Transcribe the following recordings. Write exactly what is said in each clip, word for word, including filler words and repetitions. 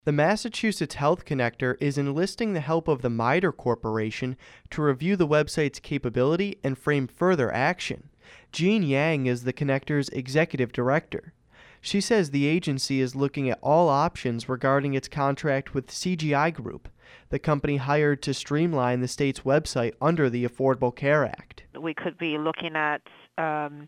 The Massachusetts Health Connector is enlisting the help of the MITRE Corporation to review the website's capability and frame further action. Jean Yang is the Connector's executive director. She says the agency is looking at all options regarding its contract with C G I Group, the company hired to streamline the state's website under the Affordable Care Act. We could be looking at um,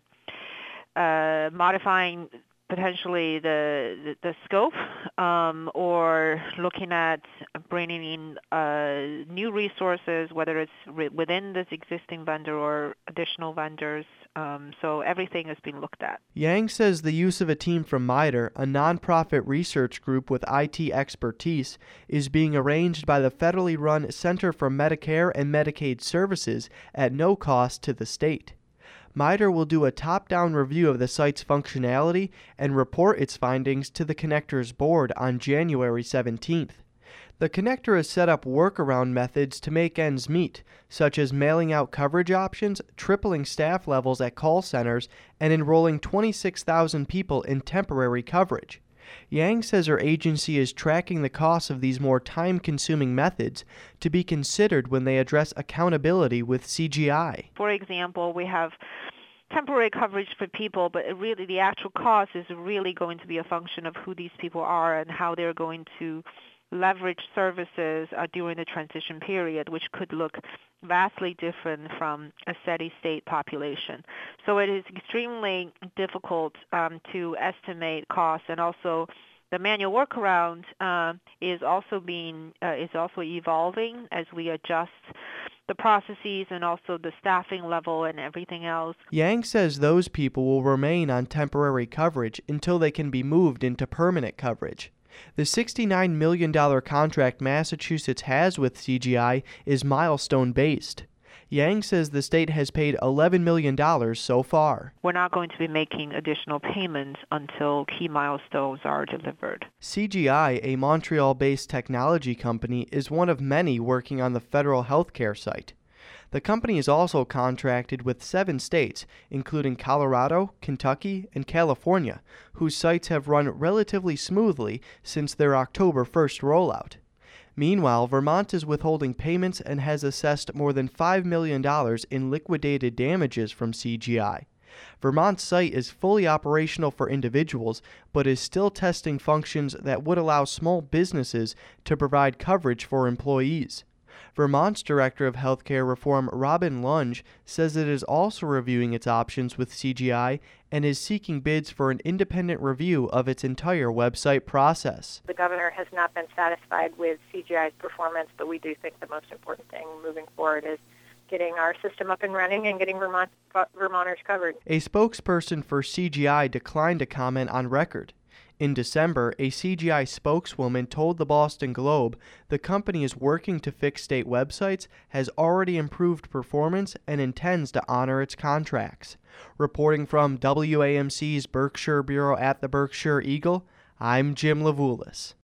uh, modifying potentially the the, the scope, um, or looking at bringing in uh, new resources, whether it's re- within this existing vendor or additional vendors. Um, so everything has been looked at. Yang says the use of a team from MITRE, a nonprofit research group with I T expertise, is being arranged by the federally run Center for Medicare and Medicaid Services at no cost to the state. MITRE will do a top-down review of the site's functionality and report its findings to the Connector's board on January seventeenth. The Connector has set up workaround methods to make ends meet, such as mailing out coverage options, tripling staff levels at call centers, and enrolling twenty-six thousand people in temporary coverage. Yang says her agency is tracking the costs of these more time-consuming methods to be considered when they address accountability with C G I. For example, we have temporary coverage for people, but it really the actual cost is really going to be a function of who these people are and how they're going to leverage services uh, during the transition period, which could look vastly different from a steady state population. So it is extremely difficult um, to estimate costs, and also the manual workaround uh, is also being uh, is also evolving as we adjust the processes and also the staffing level and everything else. Yang says those people will remain on temporary coverage until they can be moved into permanent coverage. The sixty-nine million dollars contract Massachusetts has with C G I is milestone-based. Yang says the state has paid eleven million dollars so far. We're not going to be making additional payments until key milestones are delivered. C G I, a Montreal-based technology company, is one of many working on the federal healthcare site. The company is also contracted with seven states, including Colorado, Kentucky, and California, whose sites have run relatively smoothly since their October first rollout. Meanwhile, Vermont is withholding payments and has assessed more than five million dollars in liquidated damages from C G I. Vermont's site is fully operational for individuals, but is still testing functions that would allow small businesses to provide coverage for employees. Vermont's Director of Healthcare Reform, Robin Lunge, says it is also reviewing its options with C G I and is seeking bids for an independent review of its entire website process. The governor has not been satisfied with C G I's performance, but we do think the most important thing moving forward is getting our system up and running and getting Vermont, Vermonters covered. A spokesperson for C G I declined to comment on record. In December, a C G I spokeswoman told the Boston Globe the company is working to fix state websites, has already improved performance, and intends to honor its contracts. Reporting from W A M C's Berkshire Bureau at the Berkshire Eagle, I'm Jim Levulis.